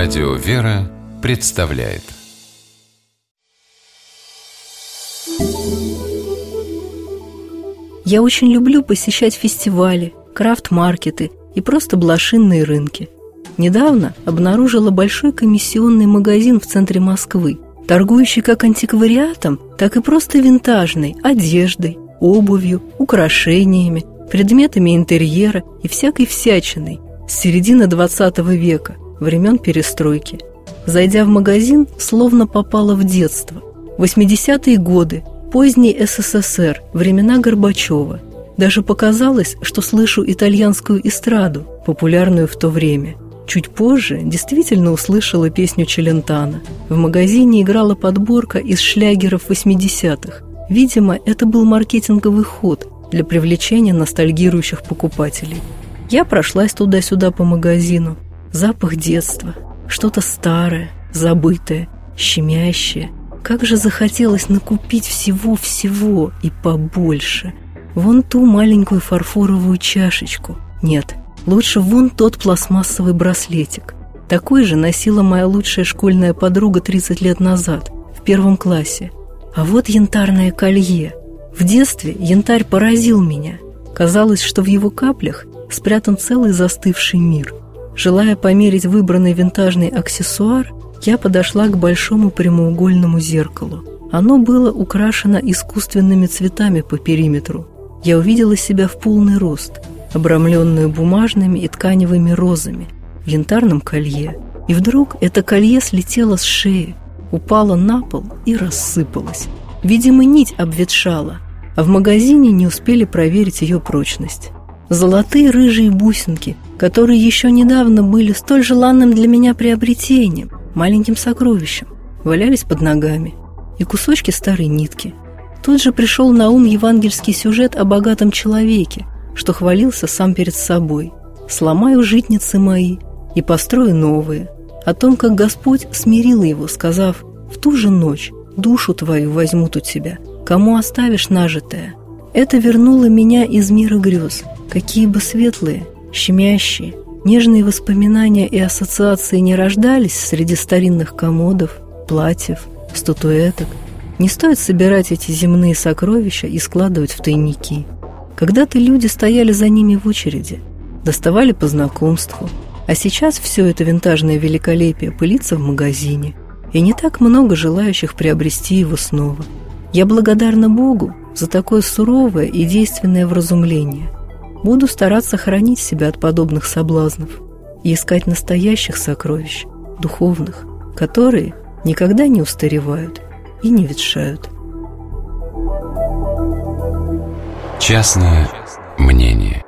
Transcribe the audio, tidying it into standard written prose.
Радио «Вера» представляет. Я очень люблю посещать фестивали, крафт-маркеты и просто блошинные рынки. Недавно обнаружила большой комиссионный магазин в центре Москвы, торгующий как антиквариатом, так и просто винтажной одеждой, обувью, украшениями, предметами интерьера и всякой всячиной с середины 20 века, времен перестройки. Зайдя в магазин, словно попала в детство. 80-е годы, поздний СССР, времена Горбачева. Даже показалось, что слышу итальянскую эстраду, популярную в то время. Чуть позже действительно услышала песню Челентано. В магазине играла подборка из шлягеров 80-х. Видимо, это был маркетинговый ход для привлечения ностальгирующих покупателей. Я прошлась туда-сюда по магазину. Запах детства, что-то старое, забытое, щемящее. Как же захотелось накупить всего-всего и побольше. Вон ту маленькую фарфоровую чашечку. Нет, лучше вон тот пластмассовый браслетик. Такой же носила моя лучшая школьная подруга 30 лет назад, в 1 классе. А вот янтарное колье. В детстве янтарь поразил меня. Казалось, что в его каплях спрятан целый застывший мир. Желая померить выбранный винтажный аксессуар, я подошла к большому прямоугольному зеркалу. Оно было украшено искусственными цветами по периметру. Я увидела себя в полный рост, обрамленную бумажными и тканевыми розами, в янтарном колье. И вдруг это колье слетело с шеи, упало на пол и рассыпалось. Видимо, нить обветшала, а в магазине не успели проверить ее прочность. Золотые рыжие бусинки, которые еще недавно были столь желанным для меня приобретением, маленьким сокровищем, валялись под ногами, и кусочки старой нитки. Тут же пришел на ум евангельский сюжет о богатом человеке, что хвалился сам перед собой. «Сломаю житницы мои и построю новые», о том, как Господь смирил его, сказав: «В ту же ночь душу твою возьмут у тебя, кому оставишь нажитое». Это вернуло меня из мира грез. Какие бы светлые, щемящие, нежные воспоминания и ассоциации не рождались среди старинных комодов, платьев, статуэток, не стоит собирать эти земные сокровища и складывать в тайники. Когда-то люди стояли за ними в очереди, доставали по знакомству, а сейчас все это винтажное великолепие пылится в магазине, и не так много желающих приобрести его снова. Я благодарна Богу за такое суровое и действенное вразумление. Буду стараться хранить себя от подобных соблазнов и искать настоящих сокровищ, духовных, которые никогда не устаревают и не ветшают. Частное мнение.